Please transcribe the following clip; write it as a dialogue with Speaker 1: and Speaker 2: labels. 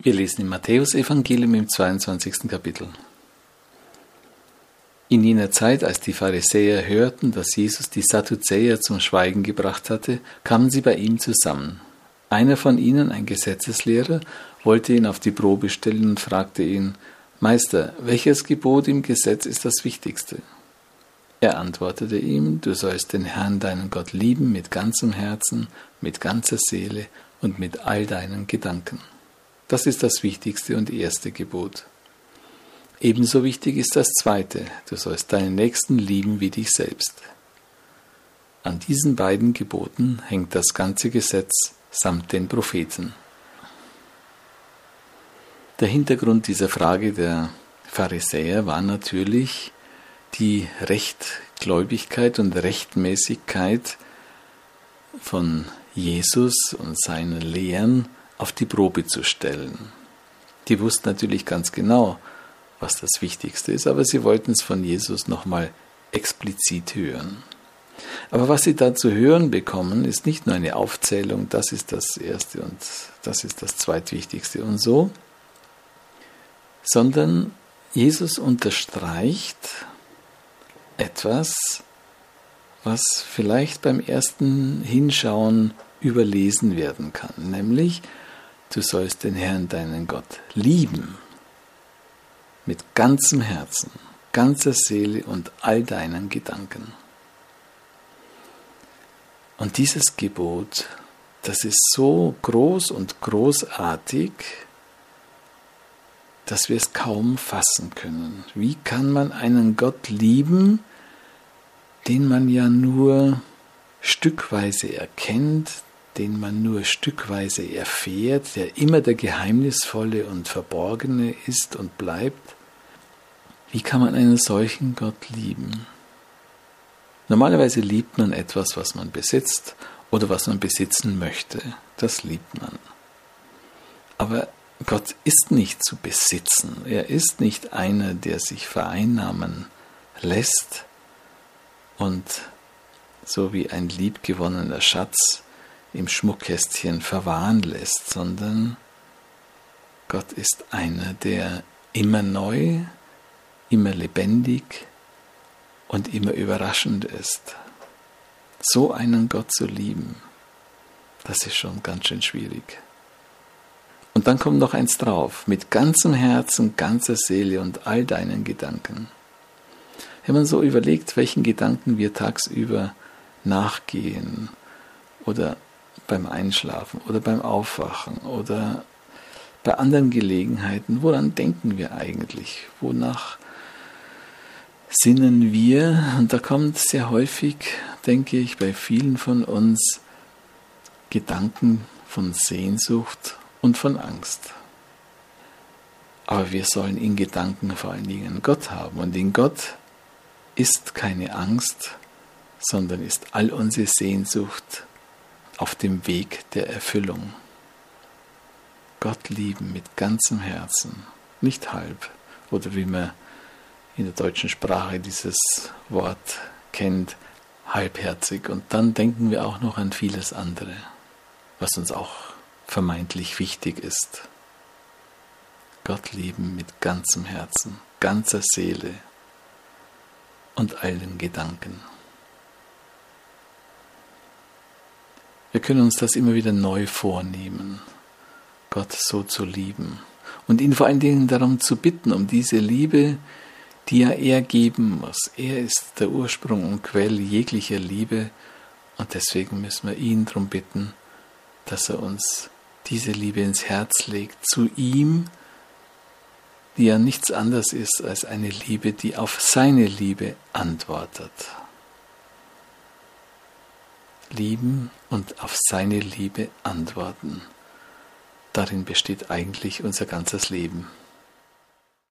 Speaker 1: Wir lesen im Matthäusevangelium im 22. Kapitel. In jener Zeit, als die Pharisäer hörten, dass Jesus die Sadduzäer zum Schweigen gebracht hatte, kamen sie bei ihm zusammen. Einer von ihnen, ein Gesetzeslehrer, wollte ihn auf die Probe stellen und fragte ihn: Meister, welches Gebot im Gesetz ist das wichtigste? Er antwortete ihm: Du sollst den Herrn, deinen Gott, lieben mit ganzem Herzen, mit ganzer Seele und mit all deinen Gedanken. Das ist das wichtigste und erste Gebot. Ebenso wichtig ist das zweite: Du sollst deinen Nächsten lieben wie dich selbst. An diesen beiden Geboten hängt das ganze Gesetz samt den Propheten. Der Hintergrund dieser Frage der Pharisäer war natürlich die Rechtgläubigkeit und Rechtmäßigkeit von Jesus und seinen Lehren auf die Probe zu stellen. Die wussten natürlich ganz genau, was das Wichtigste ist, aber sie wollten es von Jesus nochmal explizit hören. Aber was sie da zu hören bekommen, ist nicht nur eine Aufzählung, das ist das Erste und das ist das Zweitwichtigste und so, sondern Jesus unterstreicht etwas, was vielleicht beim ersten Hinschauen überlesen werden kann, nämlich: Du sollst den Herrn, deinen Gott, lieben mit ganzem Herzen, ganzer Seele und all deinen Gedanken. Und dieses Gebot, das ist so groß und großartig, dass wir es kaum fassen können. Wie kann man einen Gott lieben, den man ja nur stückweise erkennt, den man nur stückweise erfährt, der immer der Geheimnisvolle und Verborgene ist und bleibt? Wie kann man einen solchen Gott lieben? Normalerweise liebt man etwas, was man besitzt oder was man besitzen möchte. Das liebt man. Aber Gott ist nicht zu besitzen. Er ist nicht einer, der sich vereinnahmen lässt und so wie ein liebgewonnener Schatz im Schmuckkästchen verwahren lässt, sondern Gott ist einer, der immer neu, immer lebendig und immer überraschend ist. So einen Gott zu lieben, das ist schon ganz schön schwierig. Und dann kommt noch eins drauf: mit ganzem Herzen, ganzer Seele und all deinen Gedanken. Wenn man so überlegt, welchen Gedanken wir tagsüber nachgehen oder beim Einschlafen oder beim Aufwachen oder bei anderen Gelegenheiten, woran denken wir eigentlich? Wonach sinnen wir? Und da kommt sehr häufig, denke ich, bei vielen von uns Gedanken von Sehnsucht und von Angst. Aber wir sollen in Gedanken vor allen Dingen Gott haben. Und in Gott ist keine Angst, sondern ist all unsere Sehnsucht auf dem Weg der Erfüllung. Gott lieben mit ganzem Herzen, nicht halb. Oder wie man in der deutschen Sprache dieses Wort kennt, halbherzig. Und dann denken wir auch noch an vieles andere, was uns auch vermeintlich wichtig ist. Gott lieben mit ganzem Herzen, ganzer Seele und allen Gedanken. Wir können uns das immer wieder neu vornehmen, Gott so zu lieben und ihn vor allen Dingen darum zu bitten, um diese Liebe, die ja er geben muss. Er ist der Ursprung und Quell jeglicher Liebe und deswegen müssen wir ihn darum bitten, dass er uns diese Liebe ins Herz legt zu ihm, die ja nichts anderes ist als eine Liebe, die auf seine Liebe antwortet. Lieben und auf seine Liebe antworten. Darin besteht eigentlich unser ganzes Leben.